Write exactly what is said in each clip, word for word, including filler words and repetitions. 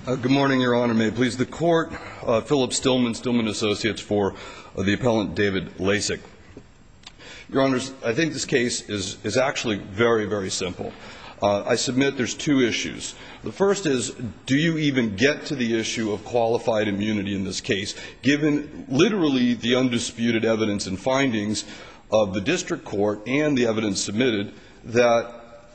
Uh, good morning, Your Honor. May it please the Court. Uh, Philip Stillman, Stillman Associates for uh, the appellant David Lasik. Your Honors, I think this case is, is actually very, very simple. Uh, I submit there's two issues. The first is, do you even get to the issue of qualified immunity in this case, given literally the undisputed evidence and findings of the district court and the evidence submitted that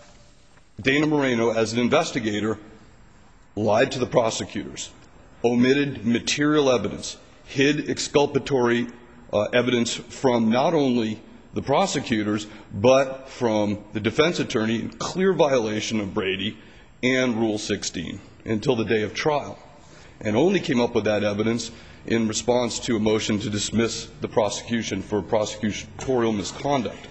Dana Moreno, as an investigator, lied to the prosecutors, omitted material evidence, hid exculpatory uh, evidence from not only the prosecutors, but from the defense attorney in clear violation of Brady and Rule sixteen until the day of trial, and only came up with that evidence in response to a motion to dismiss the prosecution for prosecutorial misconduct.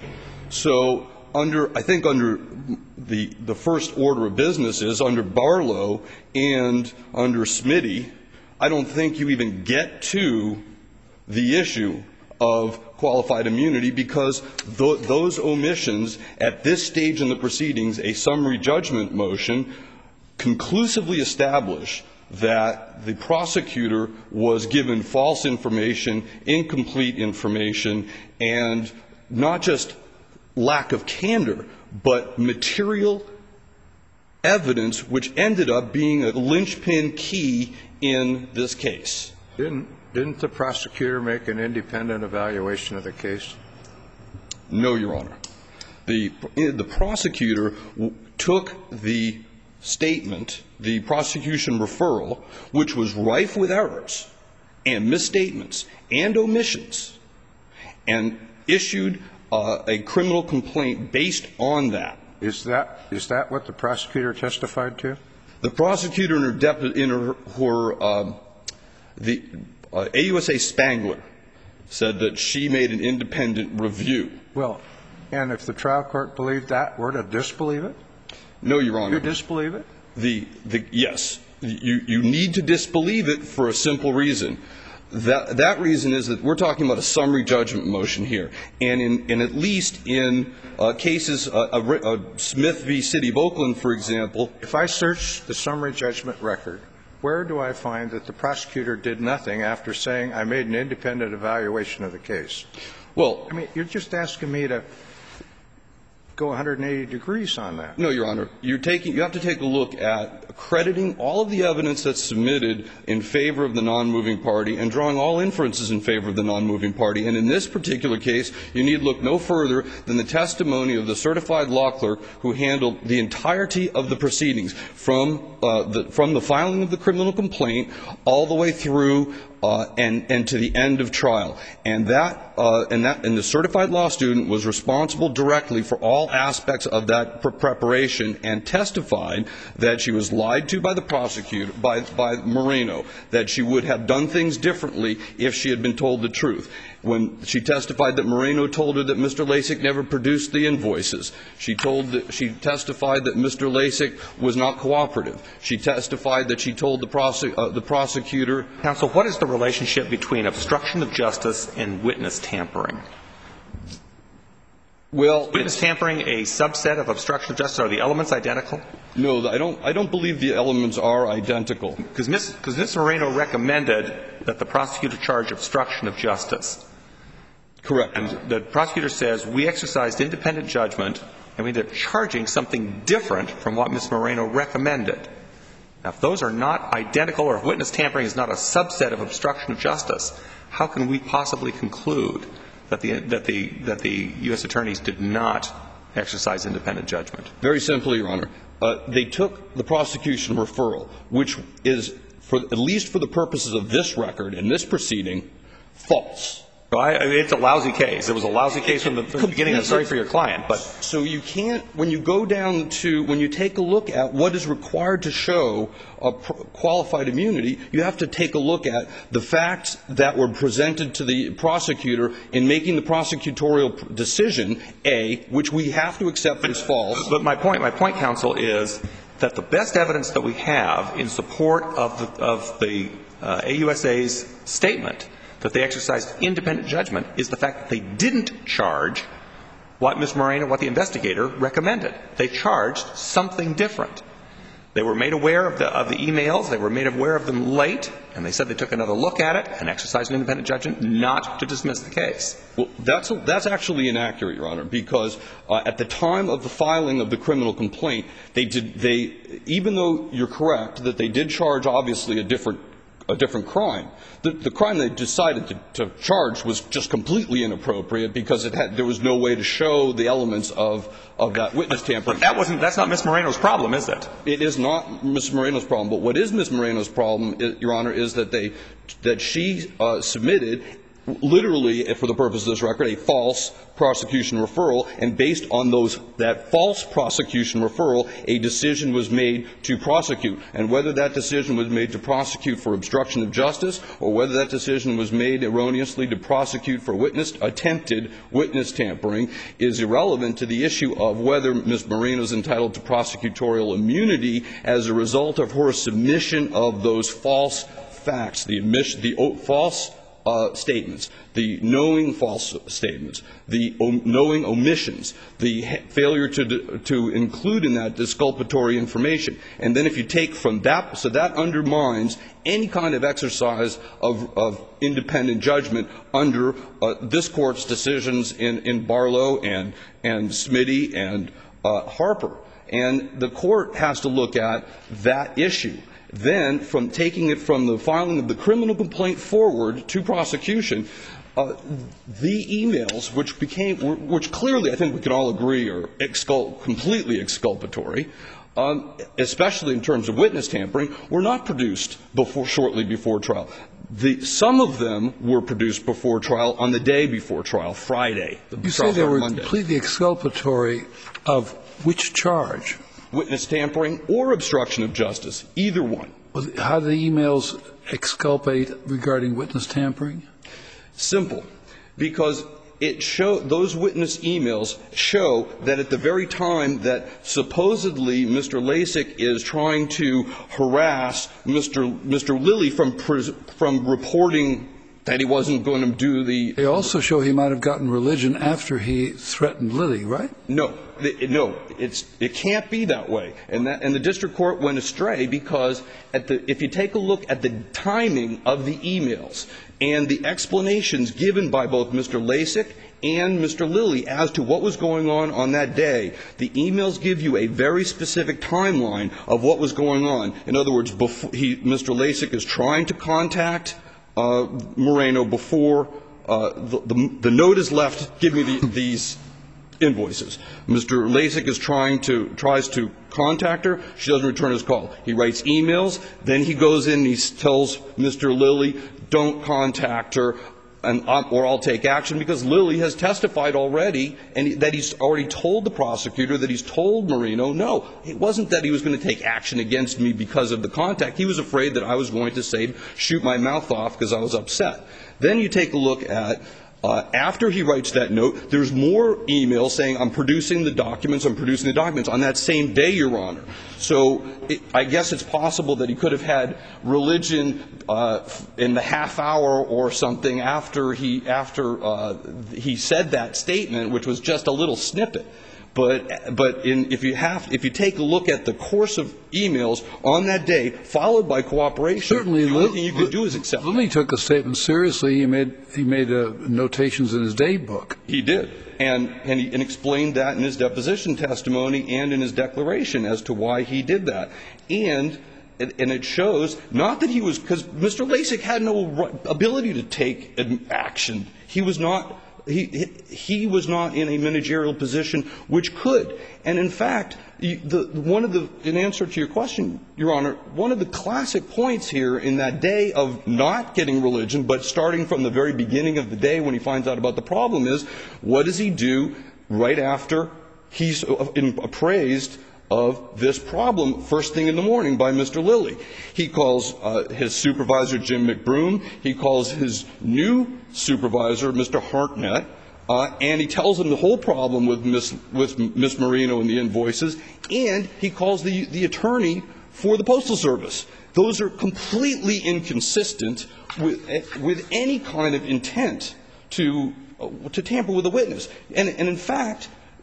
So under, I think under the, the first order of business is under Barlow and under Smitty, I don't think you even get to the issue of qualified immunity because th those omissions at this stage in the proceedings, a summary judgment motion, conclusively establish that the prosecutor was given false information, incomplete information, and not just lack of candor, but material evidence which ended up being a linchpin key in this case. Didn't, didn't the prosecutor make an independent evaluation of the case? No, Your Honor. The, the prosecutor took the statement, the prosecution referral, which was rife with errors and misstatements and omissions, and issued Uh, a criminal complaint based on that. Is that is that what the prosecutor testified to? The prosecutor in her, dep in her, her um, the uh, A U S A Spangler said that she made an independent review. Well, and if the trial court believed that, we're to disbelieve it? No, Your Honor. You disbelieve it? The the yes, you you need to disbelieve it for a simple reason. That, that reason is that we're talking about a summary judgment motion here. And in, in at least in uh, cases, uh, uh, uh, Smith v. City of Oakland, for example. If I search the summary judgment record, where do I find that the prosecutor did nothing after saying I made an independent evaluation of the case? Well, I mean, you're just asking me to go one hundred eighty degrees on that. No, Your Honor. You're taking, you have to take a look at accrediting all of the evidence that's submitted in favor of the non-moving party and drawing all inferences in favor of the non-moving party. And in this particular case, you need look no further than the testimony of the certified law clerk who handled the entirety of the proceedings from, uh, the, from the filing of the criminal complaint all the way through uh, and, and to the end of trial. And that, uh, and that, and the certified law student was responsible directly for all aspects of that pre preparation and testified that she was lied to by the prosecutor, by, by Moreno, that she would have done things differently if she had been told the truth. When she testified that Moreno told her that Mister Lasik never produced the invoices. She told that, she testified that Mister Lasik was not cooperative. She testified that she told the, prose uh, the prosecutor. Counsel, what is the relationship between obstruction of justice and witness tampering? Well, witness tampering a subset of obstruction of justice? Are the elements identical? No, I don't. I don't believe the elements are identical. Because Miz Because Miz Moreno recommended that the prosecutor charge obstruction of justice. Correct. And the prosecutor says we exercised independent judgment, and we ended up charging something different from what Miz Moreno recommended. Now, if those are not identical, or if witness tampering is not a subset of obstruction of justice, how can we possibly conclude that the, that the, that the U S attorneys did not exercise independent judgment? Very simply, Your Honor. Uh, they took the prosecution referral, which is, for, at least for the purposes of this record and this proceeding, false. Well, I, it's a lousy case. It was a lousy case from the, from the beginning. I'm sorry for your client, but so you can't, when you go down to, when you take a look at what is required to show a qualified immunity, you have to take a look at the facts that were presented to the prosecutor in making the prosecutorial decision, A, which we have to accept as false. But my point, my point, counsel, is that the best evidence that we have in support of the, of the uh, A U S A's statement that they exercised independent judgment is the fact that they didn't charge what Miz Moreno, what the investigator recommended. They charged something different. They were made aware of the, of the emails. They were made aware of them late, and they said they took another look at it and exercised an independent judgment not to dismiss the case. Well, that's, that's actually inaccurate, Your Honor, because uh, at the time of the filing of the criminal complaint, they did, they, even though you're correct that they did charge obviously a different a different crime. The, the crime they decided to, to charge was just completely inappropriate because it had, there was no way to show the elements of, of that witness tampering. But that wasn't, that's not Miz Moreno's problem, is it? It is not Miz Moreno's problem. But what is Miz Moreno's problem, Your Honor, is that they, that she uh, submitted literally, for the purpose of this record, a false prosecution referral, and based on those, that false prosecution referral, a decision was made to prosecute. And whether that decision was made to prosecute for obstruction of justice or whether that decision was made erroneously to prosecute for witness, attempted witness tampering is irrelevant to the issue of whether Miz Moreno is entitled to prosecutorial immunity as a result of her submission of those false facts, the, admission, the false Uh, statements, the knowing false statements, the om knowing omissions, the failure to, to include in that disculpatory information. And then if you take from that, so that undermines any kind of exercise of, of independent judgment under uh, this Court's decisions in, in Barlow and, and Smitty and uh, Harper. And the Court has to look at that issue. Then, from taking it from the filing of the criminal complaint forward to prosecution, uh, the emails, which became, which clearly I think we can all agree are excul completely exculpatory, um, especially in terms of witness tampering, were not produced before, shortly before trial. The, some of them were produced before trial on the day before trial, Friday. The you say they were Monday. Completely exculpatory of which charge? Witness tampering or obstruction of justice, either one. How do the emails exculpate regarding witness tampering? Simple. Because it show, those witness emails show that at the very time that supposedly Mister Lasik is trying to harass Mister Mister Lilly from, from reporting that he wasn't going to do the... They also show he might have gotten religion after he threatened Lilly, right? No. No. It's, it can't be that way. And, that, and the district court went astray because at the, if you take a look at the timing of the emails and the explanations given by both Mister Lasik and Mister Lilly as to what was going on on that day, the emails give you a very specific timeline of what was going on. In other words, before he, Mister Lasik is trying to contact Uh, Moreno before uh, the, the, the note is left, give me the, these invoices. Mister Lasik is trying to, tries to contact her. She doesn't return his call. He writes emails. Then he goes in and he tells Mister Lilly, don't contact her and, or I'll take action, because Lilly has testified already and he, that he's already told the prosecutor, that he's told Moreno, no, it wasn't that he was going to take action against me because of the contact. He was afraid that I was going to say, shoot my mouth off because I was upset. Then you take a look at, uh, after he writes that note, there's more emails saying, I'm producing the documents, I'm producing the documents on that same day, Your Honor. So it, I guess it's possible that he could have had religion uh, in the half hour or something after he, after, uh, he said that statement, which was just a little snippet. But, but in, if, you have, if you take a look at the course of emails on that day, followed by cooperation, Certainly, the only thing you could do is accept it. Lilly took the statement seriously. He made, he made uh, notations in his day book. He did. And, and he and explained that in his deposition testimony and in his declaration as to why he did that. And, and it shows not that he was, because Mister Lasik had no ability to take action. He was not. He, he was not in a managerial position which could. And, in fact, the, one of the, in answer to your question, Your Honor, one of the classic points here in that day of not getting religion, but starting from the very beginning of the day when he finds out about the problem is, what does he do right after he's appraised of this problem first thing in the morning by Mister Lilly? He calls uh, his supervisor, Jim McBroom. He calls his new supervisor, Mister Hartnett, uh, and he tells him the whole problem with Miss with Miss Moreno and the invoices, and he calls the, the attorney for the Postal Service. Those are completely inconsistent with, with any kind of intent to, uh, to tamper with a witness. And, and in fact,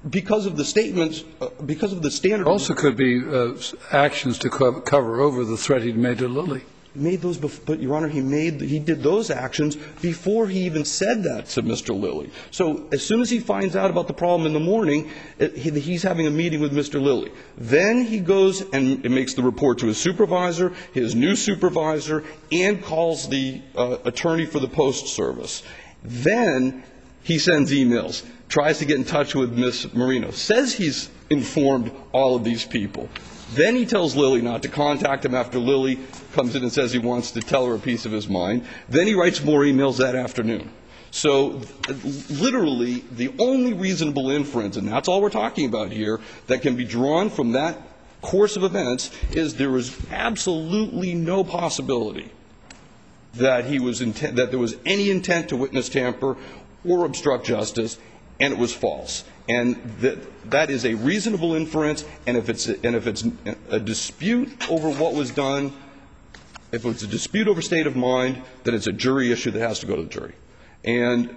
because of the statements, uh, because of the standard. It also could be uh, actions to co- cover over the threat he'd made to Lily. Made those, bef- but Your Honor, he made he did those actions before he even said that to Mister Lilly. So as soon as he finds out about the problem in the morning, it, he, he's having a meeting with Mister Lilly. Then he goes and makes the report to his supervisor, his new supervisor, and calls the uh, attorney for the Post Service. Then he sends emails, tries to get in touch with Miz Marino, says he's informed all of these people. Then he tells Lily not to contact him after Lily comes in and says he wants to tell her a piece of his mind. Then he writes more emails that afternoon. So literally the only reasonable inference, and that's all we're talking about here, that can be drawn from that course of events is there was absolutely no possibility that he was intent, that there was any intent to witness tamper or obstruct justice, and it was false. And that that is a reasonable inference, and if it's a, and if it's a dispute over what was done, if it's a dispute over state of mind, then it's a jury issue that has to go to the jury. And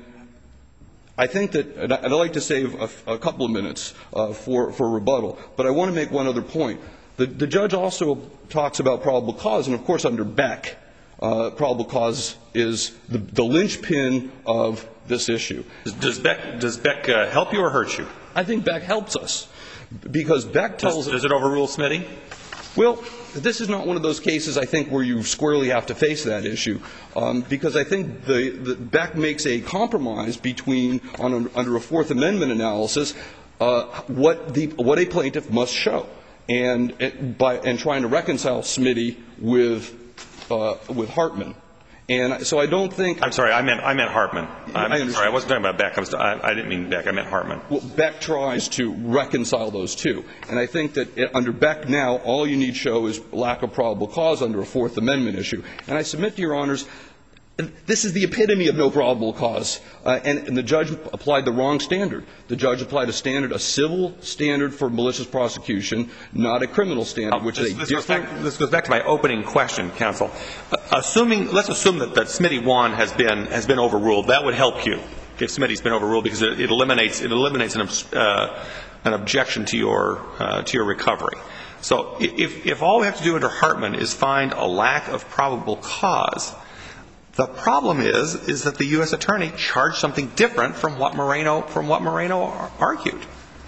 I think that, and I'd like to save a, a couple of minutes uh, for for rebuttal, but I want to make one other point. The, the judge also talks about probable cause, and of course under Beck, uh, probable cause is the, the linchpin of this issue. Does Beck, does Beck uh, help you or hurt you? I think Beck helps us, because Beck tells Does, does it overrule Smitty? Well, this is not one of those cases, I think, where you squarely have to face that issue, um, because I think the, the Beck makes a compromise between, on a, under a Fourth Amendment analysis, uh, what the what a plaintiff must show, and it, by and trying to reconcile Smitty with uh, with Hartman. And so I don't think. I'm sorry. I meant I meant Hartman. I'm I sorry. I wasn't talking about Beck. I, was, I, I didn't mean Beck. I meant Hartman. Well, Beck tries to reconcile those two, and I think that it, under Beck now, all you need to show is lack of probable cause under a Fourth Amendment issue. And I submit to Your Honors, this is the epitome of no probable cause, uh, and, and the judge applied the wrong standard. The judge applied a standard, a civil standard for malicious prosecution, not a criminal standard, which this, is a this different. Goes back, this goes back to my opening question, counsel. Uh, assuming, let's assume that, that Smitty one has been has been overruled. That would help you if Smitty's been overruled, because it, it eliminates it eliminates an, uh, an objection to your uh, to your recovery. So if if all we have to do under Hartman is find a lack of probable cause, the problem is, is that the U S attorney charged something different from what Moreno, from what Moreno argued.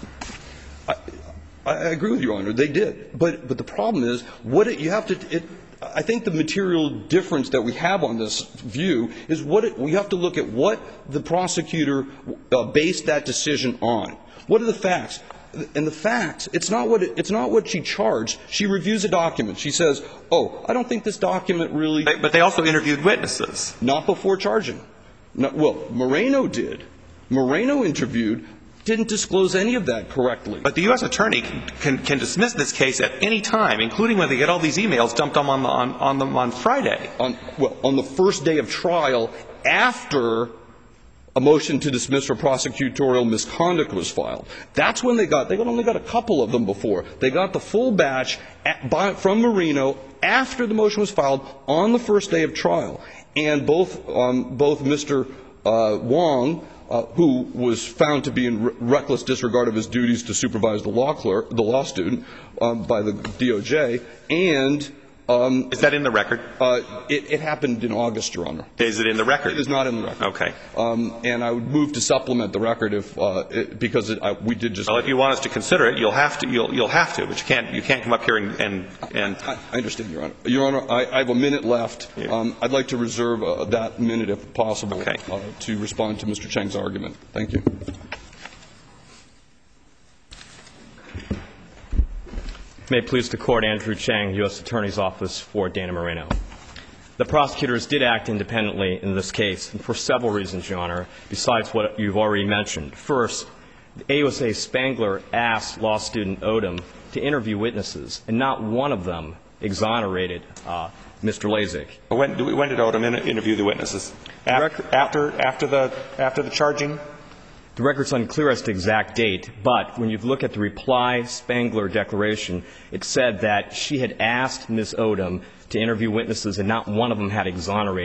I, I agree with you, Your Honor. They did, but but the problem is, what it, you have to. It, I think the material difference that we have on this view is what it, we have to look at what the prosecutor uh, based that decision on. What are the facts? And the facts, it's not what it, it's not what she charged. She reviews a document. She says, "Oh, I don't think this document really." But they also interviewed witnesses. Not before charging. Not, well, Moreno did. Moreno interviewed, didn't disclose any of that correctly. But the U S attorney can, can, can dismiss this case at any time, including when they get all these emails dumped on them on, on them on Friday. On, well, on the first day of trial, after a motion to dismiss for prosecutorial misconduct was filed. That's when they got, they only got a couple of them before. They got the full batch at, by, from Moreno after the motion was filed on the first day of trial. And both, um, both Mister Uh, Wong, uh, who was found to be in re- reckless disregard of his duties to supervise the law clerk, the law student, um, by the D O J, and Um, Is that in the record? Uh, it, it happened in August, Your Honor. Is it in the record? It is not in the record. Okay. Um, and I would move to supplement the record if uh, it, because it, I, we did just. Well, if you want us to consider it, you'll have to. You'll, you'll have to, but you can't. You can't come up here and. and, and I, I understand, Your Honor. Your Honor, I, I have a minute left. Yeah. Um, I'd like to reserve uh, that minute, if possible, okay. uh, to respond to Mister Cheng's argument. Thank you. May it please the Court, Andrew Cheng, U S Attorney's Office for Dana Moreno. The prosecutors did act independently in this case, and for several reasons, Your Honor, besides what you've already mentioned. First, A U S A Spangler asked law student Odom to interview witnesses, and not one of them exonerated uh, Mister Lasik. When, when did Odom interview the witnesses? After, after, after, the, after the charging? The record's unclear as to exact date, but when you look at the reply Spangler declaration, it said that she had asked Miz Odom to interview witnesses, and not one of them had exonerated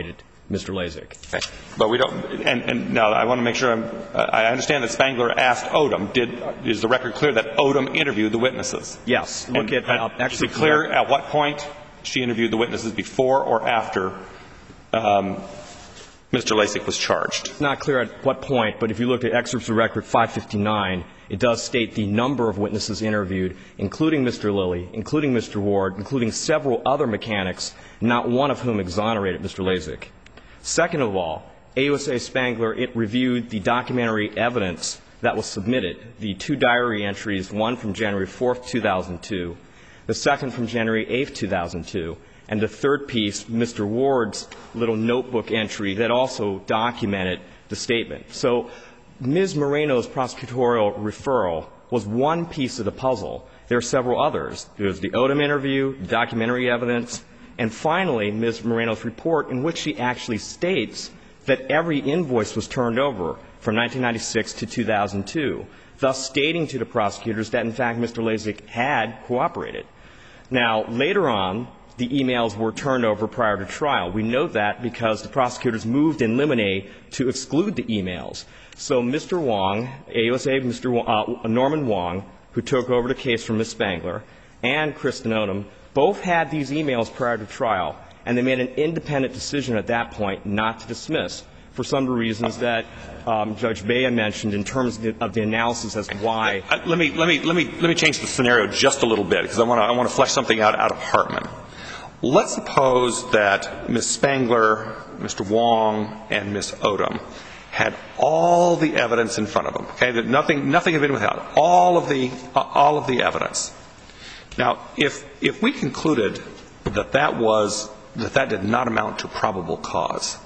Mister Lasik. Okay. But we don't, and, and now I want to make sure I'm, uh, I understand that Spangler asked Odom. Did, is the record clear that Odom interviewed the witnesses? Yes. Look and, at, uh, actually is it clear at what point she interviewed the witnesses, before or after um, Mister Lasik was charged? It's not clear at what point, but if you look at excerpts of record five fifty-nine, it does state the number of witnesses interviewed, including Mister Lilly, including Mister Ward, including several other mechanics, not one of whom exonerated Mister Lasik. Second of all, A U S A Spangler, it reviewed the documentary evidence that was submitted, the two diary entries, one from January fourth, two thousand two, the second from January eighth, two thousand two, and the third piece, Mister Ward's little notebook entry that also documented the statement. So Miz Moreno's prosecutorial referral was one piece of the puzzle. There are several others. There's the Odom interview, documentary evidence, and finally, Miz Moreno's report in which she actually states that every invoice was turned over from nineteen ninety-six to two thousand two, thus stating to the prosecutors that, in fact, Mister Lasik had cooperated. Now, later on, the emails were turned over prior to trial. We know that because the prosecutors moved in limine to exclude the emails. So Mister Wong, A U S A Mister Wong, uh, Norman Wong, who took over the case from Miz Spangler, and Kristen Odom, both had these emails prior to trial, and they made an independent decision at that point not to dismiss for some of the reasons that um, Judge Bea mentioned in terms of the, of the analysis as to why. Uh, let me let me let me let me change the scenario just a little bit, because I want to I want to flesh something out out of Hartman. Let's suppose that Miz Spangler, Mister Wong, and Miz Odom had all the evidence in front of them. Okay, that nothing nothing had been withheld. All of the uh, all of the evidence. Now, if if we concluded that that was that that did not amount to probable cause,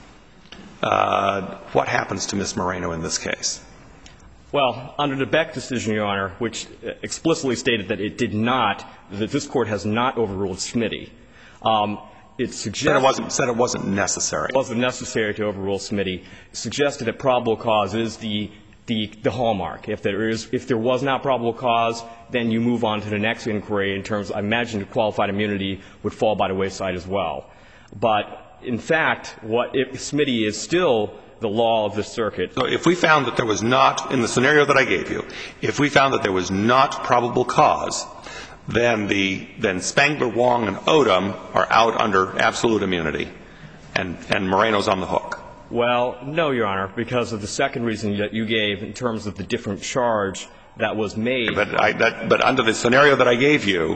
uh, what happens to Miz Moreno in this case? Well, under the Beck decision, Your Honor, which explicitly stated that it did not, that this Court has not overruled Smitty, um, it suggested Said it wasn't, said it wasn't necessary. It wasn't necessary to overrule Smitty. Suggested that probable cause is the the the hallmark. If there is, if there was not probable cause, then you move on to the next inquiry in terms, I imagine qualified immunity would fall by the wayside as well. But in fact, what if Smitty is still the law of the circuit. So if we found that there was not, in the scenario that I gave you, if we found that there was not probable cause, then the then Spangler, Wong, and Odom are out under absolute immunity, and and Moreno's on the hook. Well, no, Your Honor, because of the second reason that you gave in terms of the different charge that was made. But I, that, but under the scenario that I gave you,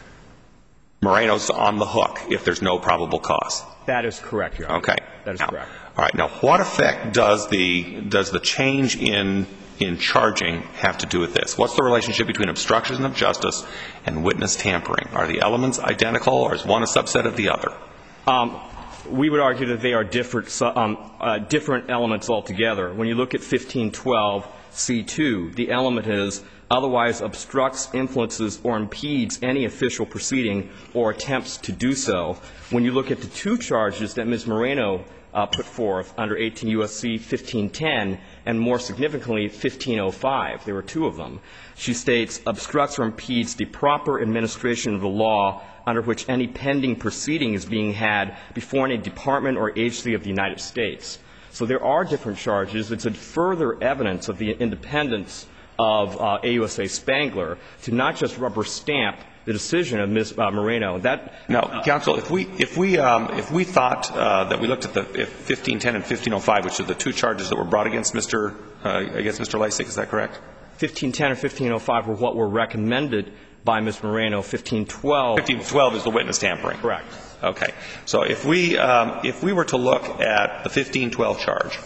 Moreno's on the hook if there's no probable cause. That is correct, Your Honor. Okay. That is now, correct. All right. Now, what effect does the does the change in in charging have to do with this? What's the relationship between obstruction of justice and witness tampering? Are the elements identical, or is one a subset of the other? Um, we would argue that they are different, um, uh, different elements altogether. When you look at fifteen twelve C two, the element is otherwise obstructs, influences, or impedes any official proceeding or attempts to do so. When you look at the two charges that Miz Moreno uh, put forth under eighteen U S C fifteen ten and more significantly fifteen oh five, there were two of them, she states obstructs or impedes the proper administration of the law under which any pending proceeding is being had before any department or agency of the United States. So there are different charges. It's a further evidence of the independence of uh, A U S A Spangler to not just rubber stamp the decision of Miz Uh, Moreno. That now, uh, counsel, if we if we um, if we thought uh, that we looked at the fifteen ten and fifteen oh five, which are the two charges that were brought against Mister Uh, against Mister Lasik, is that correct? fifteen ten and fifteen oh five were what were recommended by Miz Moreno. fifteen twelve fifteen twelve is the witness tampering. Correct. Okay. So if we um, if we were to look at the fifteen twelve charge,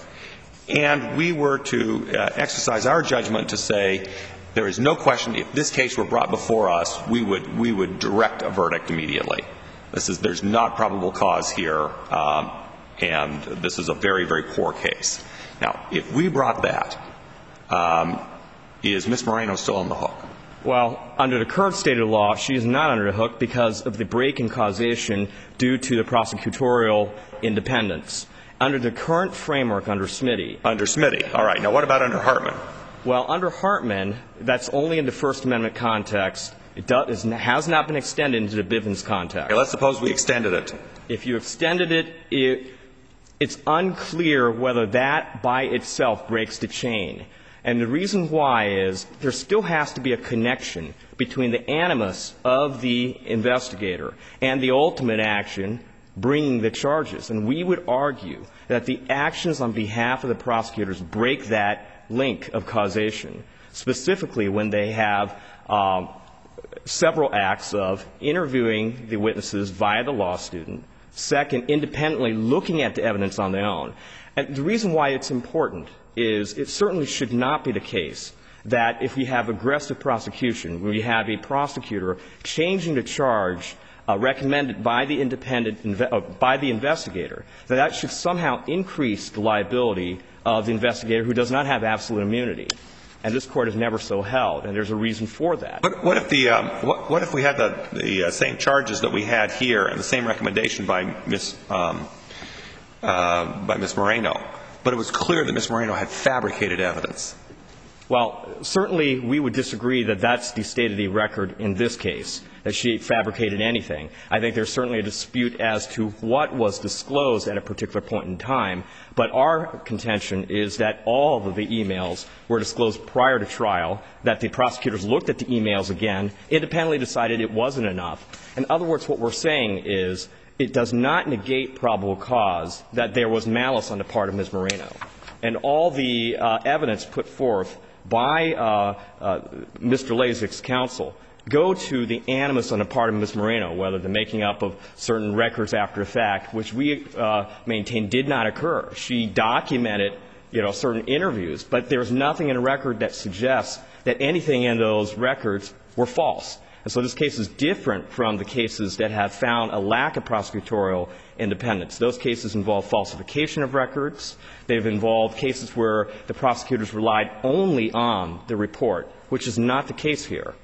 and we were to uh, exercise our judgment to say there is no question if this case were brought before us, we would we would direct a verdict immediately. This is there's not probable cause here, um, and this is a very very poor case. Now, if we brought that, um, is Miz Moreno still on the hook? Well, under the current state of the law, she is not under the hook because of the break in causation due to the prosecutorial independence. Under the current framework under Smitty. Under Smitty. All right. Now, what about under Hartman? Well, under Hartman, that's only in the First Amendment context. It does, has not been extended into the Bivens context. Okay, let's suppose we extended it. If you extended it, it it's unclear whether that by itself breaks the chain. And the reason why is there still has to be a connection between the animus of the investigator and the ultimate action bringing the charges. And we would argue that the actions on behalf of the prosecutors break that link of causation, specifically when they have um, several acts of interviewing the witnesses via the law student, second, independently looking at the evidence on their own. And the reason why it's important is it certainly should not be the case that if we have aggressive prosecution, when we have a prosecutor changing the charge uh, recommended by the independent, inve- uh, by the investigator, that that should somehow increase the liability of the investigator who does not have absolute immunity. And this Court has never so held, and there's a reason for that. What, what if the um, what, what if we had the, the uh, same charges that we had here and the same recommendation by Miz Um, uh, by Miz Moreno, but it was clear that Miz Moreno had fabricated evidence? Well, certainly we would disagree that that's the state of the record in this case, that she fabricated anything. I think there's certainly a dispute as to what was disclosed at a particular point in time, but our contention is that all of the e-mails were disclosed prior to trial, that the prosecutors looked at the e-mails again, independently decided it wasn't enough. In other words, what we're saying is it does not negate probable cause that there was malice on the part of Miz Moreno. And all the uh, evidence put forth by uh, uh, Mister Lasik's counsel go to the animus on the part of Miz Moreno, whether the making up of certain records after the fact, which we uh, maintain did not occur. She documented, you know, certain interviews, but there's nothing in the record that suggests that anything in those records were false. And so this case is different from the cases that have found a lack of prosecutorial independence. Those cases involve falsification of records. They've involved cases where the prosecutors relied only on the report, which is not the case here.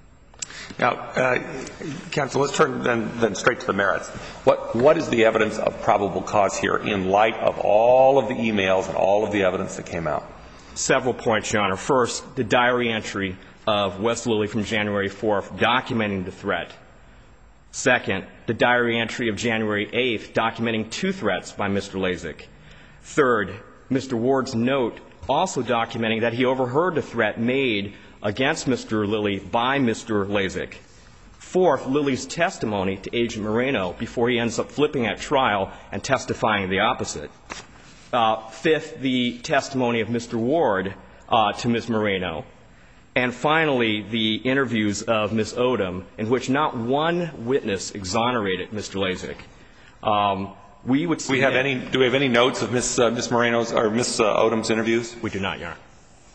Now, uh, counsel, let's turn then, then straight to the merits. What, what is the evidence of probable cause here in light of all of the e-mails and all of the evidence that came out? Several points, Your Honor. First, the diary entry of Wes Lilly from January fourth documenting the threat. Second, the diary entry of January eighth documenting two threats by Mister Lasik. Third, Mister Ward's note also documenting that he overheard the threat made against Mister Lilly by Mister Lasik. Fourth, Lilly's testimony to Agent Moreno before he ends up flipping at trial and testifying the opposite. Uh, fifth, the testimony of Mister Ward uh, to Miz Moreno. And finally, the interviews of Miz Odom, in which not one witness exonerated Mister Lasik. Um, we would we have any, do we have any notes of Miz Uh, Miz Moreno's or Miz Uh, Odom's interviews? We do not, Your Honor.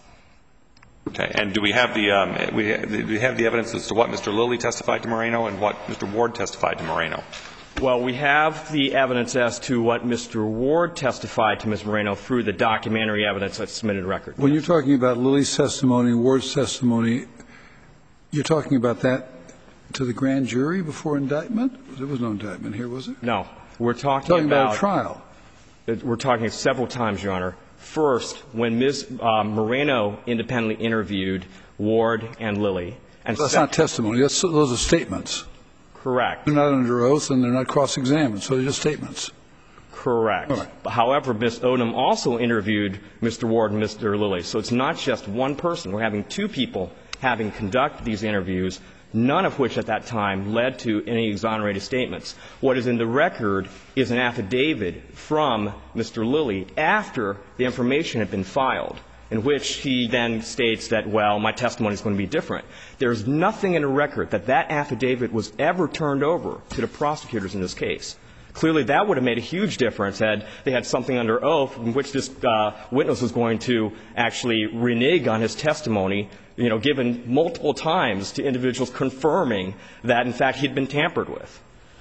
Okay. And do we have the um, we, do we have the evidence as to what Mister Lilly testified to Moreno and what Mister Ward testified to Moreno? Well, we have the evidence as to what Mister Ward testified to Miz Moreno through the documentary evidence that's submitted record. When you're talking about Lilly's testimony, Ward's testimony, you're talking about that to the grand jury before indictment? There was no indictment here, was there? No. We're talking, talking about, about a trial. We're talking several times, Your Honor. First, when Miz Uh, Moreno independently interviewed Ward and Lilly. And That's not testimony. That's, those are statements. Correct. They're not under oath and they're not cross-examined, so they're just statements. Correct. All right. However, Miz Odom also interviewed Mister Ward and Mister Lilly. So it's not just one person. We're having two people having conducted these interviews, none of which at that time led to any exonerated statements. What is in the record is an affidavit from Mister Lilly after the information had been filed, in which he then states that, well, my testimony is going to be different. There's nothing in the record that that affidavit was ever turned over to the prosecutors in this case. Clearly, that would have made a huge difference had they had something under oath in which this uh, witness was going to actually renege on his testimony, you know, given multiple times to individuals confirming that, in fact, he'd been tampered with.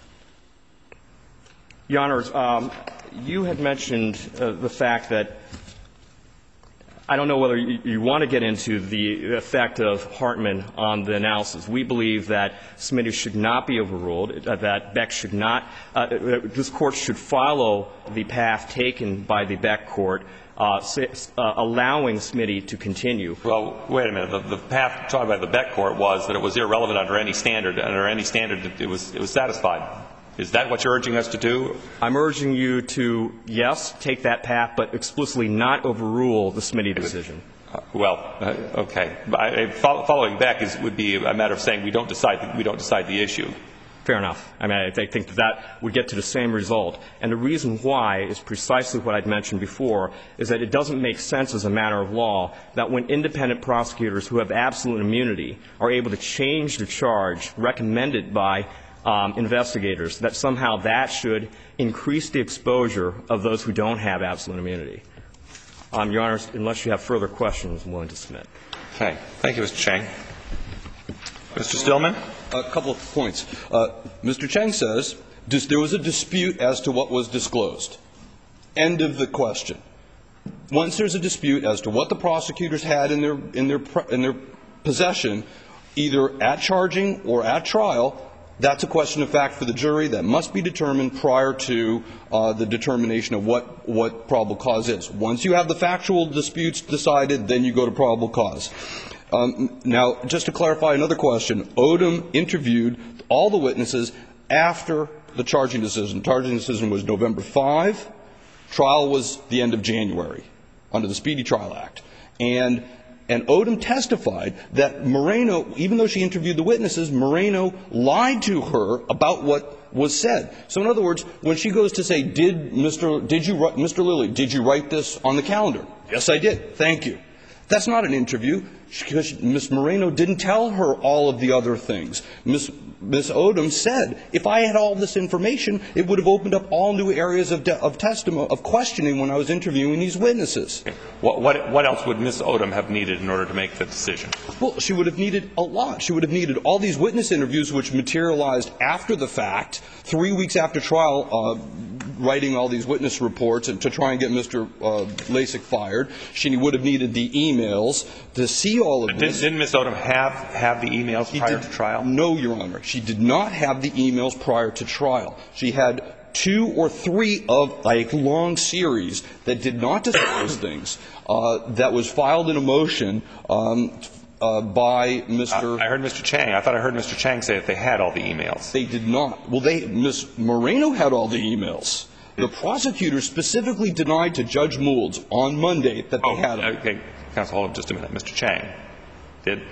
Your Honors, um, you had mentioned uh, the fact that I don't know whether you, you want to get into the effect of Hartman on the analysis. We believe that Smitty should not be overruled, uh, that Beck should not uh, – this Court should follow the path taken by the Beck Court, uh, uh, allowing Smitty to continue. Well, wait a minute. The, the path taught by the Beck Court was that it was irrelevant under any standard. Under any standard, it was, it was satisfied. Is that what you're urging us to do? I'm urging you to, yes, take that path, but explicitly not overrule the Smitty decision. Uh, well, uh, okay. I, I, following back is, would be a matter of saying we don't decide we don't decide the issue. Fair enough. I mean, I think that, that would get to the same result. And the reason why is precisely what I'd mentioned before, is that it doesn't make sense as a matter of law that when independent prosecutors who have absolute immunity are able to change the charge recommended by um, investigators, that somehow that should increase the exposure of those who don't have absolute immunity. Um, Your Honors, unless you have further questions, I'm willing to submit. Okay. Thank you, Mister Chang. Mister Stillman? A couple of points. Uh, Mister Chang says there was a dispute as to what was disclosed. End of the question. Once there's a dispute as to what the prosecutors had in their, in their, in their possession, either at charging or at trial, that's a question of fact for the jury that must be determined prior to uh, the determination of what, what probable cause is. Once you have the factual disputes decided, then you go to probable cause. Um, now, just to clarify another question, Odom interviewed all the witnesses after the charging decision. The charging decision was November fifth. Trial was the end of January under the Speedy Trial Act. And, and Odom testified that Moreno, even though she interviewed the witnesses, Moreno lied to her about what was said. So in other words, when she goes to say, did Mister Did you, Mister Lilly, did you write this on the calendar? Yes, I did. Thank you. That's not an interview, because Miz Moreno didn't tell her all of the other things. Miz Miz Odom said, if I had all this information, it would have opened up all new areas of, de of testimony, of questioning when I was interviewing these witnesses. What, what, what else would Miz Odom have needed in order to make the decision? Well, she would have needed a lot. She would have needed all these witness interviews, which materialized after the fact, three weeks after trial, uh, writing all these witness reports to try and get Mister Uh, Lasik fired. She would have needed the emails to see all of Did, this. Didn't Miz Odom have, have the emails She prior did, to trial? No, Your Honor. She did not have the emails prior to trial. She had two or three of a long series that did not disclose things uh, that was filed in a motion um, uh, by Mister Uh, I heard Mister Chang. I thought I heard Mister Chang say that they had all the emails. They did not. Well, they Miz Moreno had all the emails. The prosecutor specifically denied to Judge Moulds on Monday that they Oh, had them. okay. Counsel, hold on just a minute. Mister Chang, did,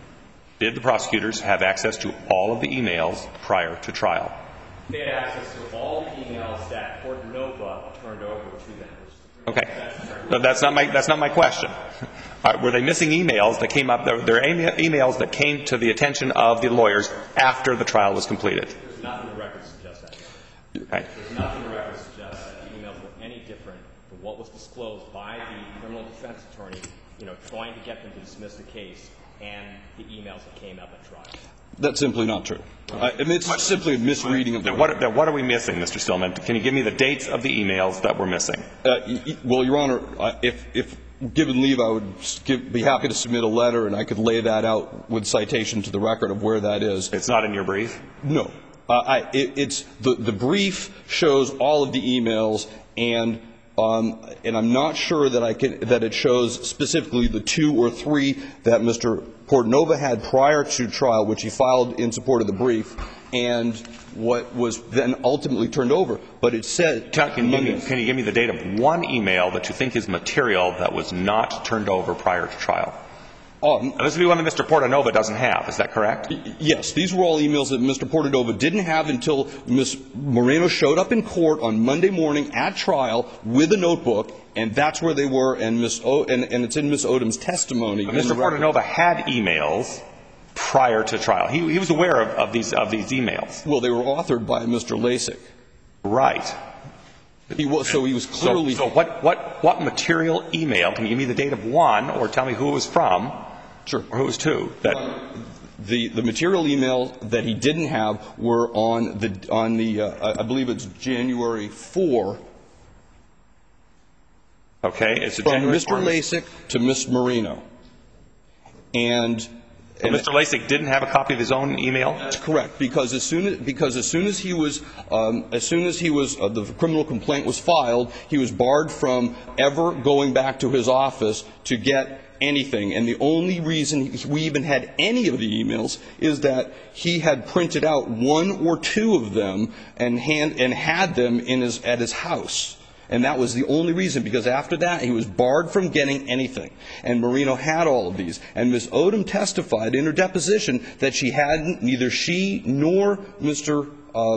did the prosecutors have access to all of the emails prior to trial? They had access to all the emails that Portanova turned over to them. Okay. But that's not my, that's not my question. Uh, were they missing emails that came up, there were emails that came to the attention of the lawyers after the trial was completed? There's nothing in the record to suggest that. Right. There's nothing in the record to suggest that the emails were any different from what was disclosed by the criminal defense attorney, you know, trying to get them to dismiss the case, and the emails that came up at trial. That's simply not true. I mean, it's simply a misreading of the record. What, what are we missing, Mister Stillman? Can you give me the dates of the emails that were missing? Uh, well, Your Honor, if, if given leave, I would give, be happy to submit a letter, and I could lay that out with citation to the record of where that is. It's not in your brief? No. Uh, I, it, it's the, the brief shows all of the emails, and um, and I'm not sure that I can that it shows specifically the two or three that Mister Portanova had prior to trial, which he filed in support of the brief, and what was then ultimately turned over. But it said. Can you, give me, can you give me the date of one email that you think is material that was not turned over prior to trial? Um, this would be one that Mister Portanova doesn't have. Is that correct? Yes. These were all emails that Mister Portanova didn't have until Miz Moreno showed up in court on Monday morning at trial with a notebook, and that's where they were, and, Miz o and, and it's in Miz Odom's testimony. But Mister Portanova had emails prior to trial. He, he was aware of, of, these, of these emails. Well, they were authored by Mister Lasik. Right. He was, so he was clearly. So, so what, what, what material email, can you give me the date of one, or tell me who it was from? Sure. Or who it was to? That the, the material emails that he didn't have were on the, on the uh, I believe it's January fourth. Okay. It's a from January Mister Lasik to Miz Moreno. And So Mister Lasik didn't have a copy of his own email? That's correct, because as soon as, because as soon as he was, um, as soon as he was, uh, the criminal complaint was filed, he was barred from ever going back to his office to get anything. And the only reason we even had any of the emails is that he had printed out one or two of them and hand and had them in his at his house. And that was the only reason, because after that he was barred from getting anything. And Marino had all of these. And Miz Odom testified in her deposition that she hadn't, neither she nor Mister Uh,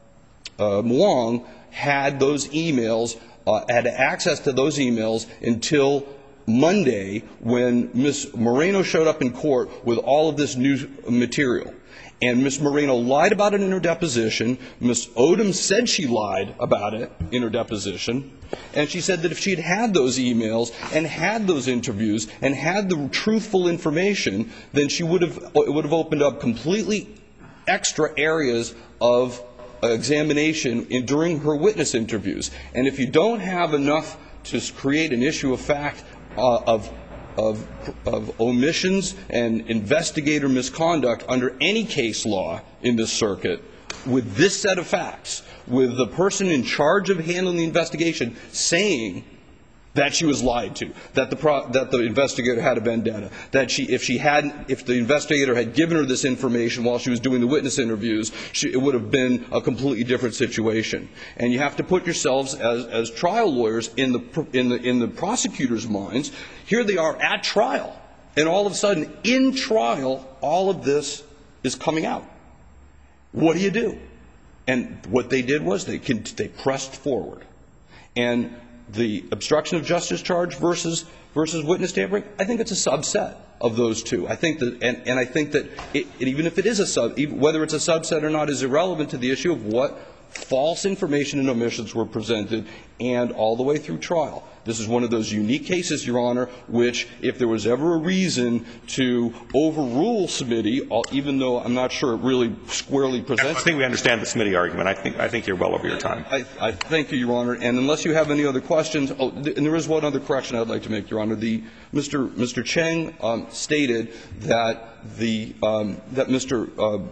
uh, Muong had those emails, uh, had access to those emails until Monday, when Miz Moreno showed up in court with all of this new material. And Miz Moreno lied about it in her deposition. Miz Odom said she lied about it in her deposition. And she said that if she had had those emails and had those interviews and had the truthful information, then she would have, it would have opened up completely extra areas of examination in, during her witness interviews. And if you don't have enough to create an issue of fact uh, of Of, of omissions and investigator misconduct under any case law in this circuit, with this set of facts, with the person in charge of handling the investigation saying that she was lied to, that the pro, that the investigator had a vendetta, that she, if she hadn't, if the investigator had given her this information while she was doing the witness interviews, she, it would have been a completely different situation. And you have to put yourselves as, as trial lawyers in the in the in the prosecutor's minds. Here they are at trial, and all of a sudden, in trial, all of this is coming out. What do you do? And what they did was they they pressed forward, and the obstruction of justice charge versus versus witness tampering, I think it's a subset of those two. I think that, and, and I think that it, it, even if it is a sub, whether it's a subset or not, is irrelevant to the issue of what false information and omissions were presented, and all the way through trial. This is one of those unique cases, Your Honor, which, if there was ever a reason to overrule Smitty, even though I'm not sure it really squarely presents. I think we understand the Smitty argument. I think I think you're well over your time. I, I thank you, Your Honor. And unless you have any other questions, oh, th and there is one other correction I'd like to make, Your Honor. The Mister Mister Cheng um, stated that the um, that Mister Uh,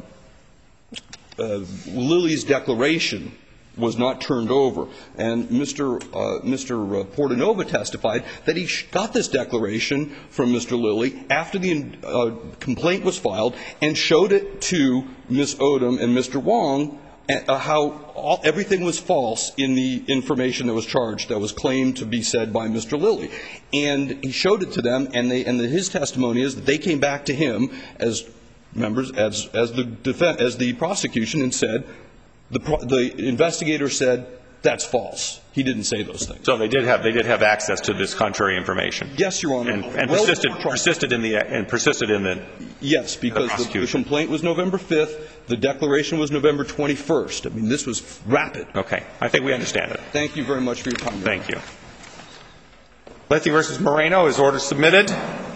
uh, Lilly's declaration was not turned over. And Mister Uh, Mister Portanova testified that he got this declaration from Mister Lilly after the uh, complaint was filed and showed it to Miz Odom and Mister Wong, uh, how all, everything was false in the information that was charged, that was claimed to be said by Mister Lilly. And he showed it to them, and, they, and the, his testimony is that they came back to him as members, as, as, the, defense, as the prosecution, and said, The, pro the investigator said, that's false. He didn't say those things. So they did have they did have access to this contrary information. Yes, Your Honor. And, and well, persisted persisted in the and persisted in the yes, because the, the, the complaint was November fifth. The declaration was November twenty-first. I mean, this was rapid. Okay, I think we understand it. Thank you very much for your time. Thank you. Lethe versus Moreno is order submitted.